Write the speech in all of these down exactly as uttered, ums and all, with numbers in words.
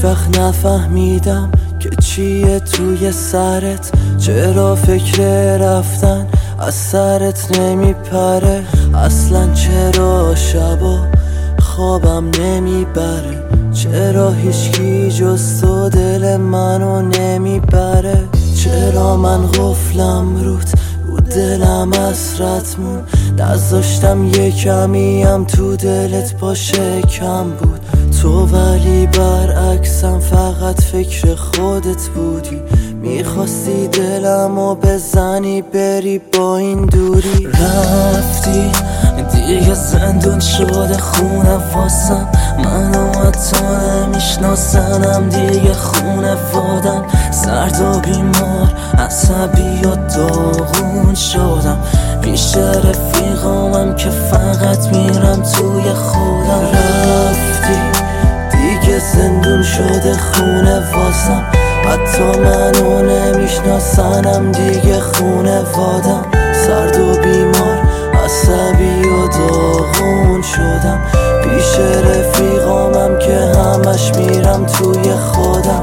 وقت نفهمیدم که چیه توی سرت، چرا فکر رفتن از سرت نمیپره، اصلا چرا شبا خوابم نمیبره، چرا هیچکی جز تو دل منو نمیبره، چرا من قفلم روت رو دلم حسرت مون، نذاشتم یه کمیم تو دلت باشه کم بود تو، ولی برعکسم فقط فکر خودت بودی، میخواستی دلمو بزنی بری با این دوری. رفتی دیگه زندون شده خونه واسم، منو حتی نمیشناسنم دیگه خونه وادم، سرد و بیمار عصبی و داغون شدم، پیش رفیقامم که فقط میرم توی خودم. رفتی دیگه زندون شده خونه واسم، حتی منو نمیشناسنم دیگه خونه وادم، سرد و بیمار عصبی و داغون شدم، پیش رفیقامم که همش میرم توی خودم.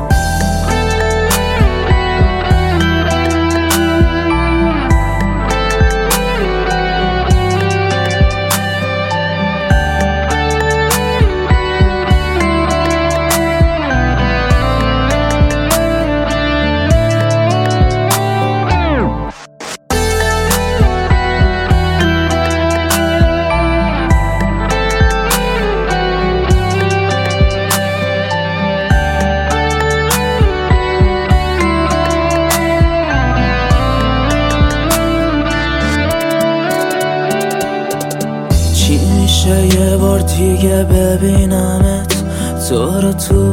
یه بار دیگه ببینمت، تو رو تو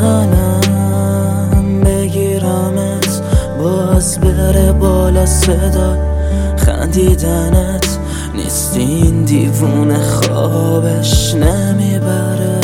بغلم بگیرمت، باز بره بالا صدا خندیدنت، نیستی این دیوونه خوابش نمیبره،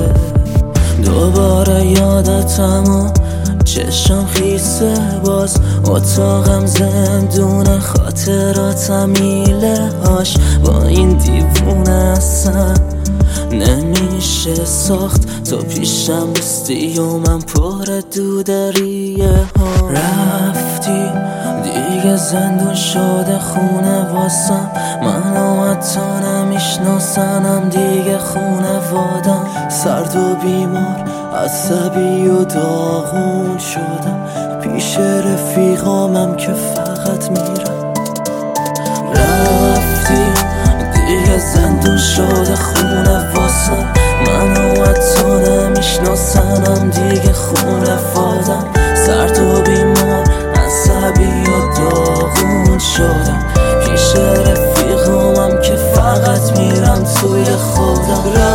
دوباره یادتم و چشم خیسه، باز اتاقم زندونه، خاطراتم میله هاش با این دیوونه اصلا نمیشه ساخت، تو پیشم نیستی و من پر دودریه ها. رفتی دیگه زندون شده خونه واسم، منو حتی نمیشناسنم دیگه خونه وادم، سرد و بیمار عصبی و داغون شدم، پیش رفیقامم که فقط میرم. رفتی دیگه زندون شده خونه واسم، منو حتی نمیشناسنم دیگه خونه وادم، سرد و بیمار عصبی و داغون شدم، پیش رفیقامم که فقط میرم توی خودم.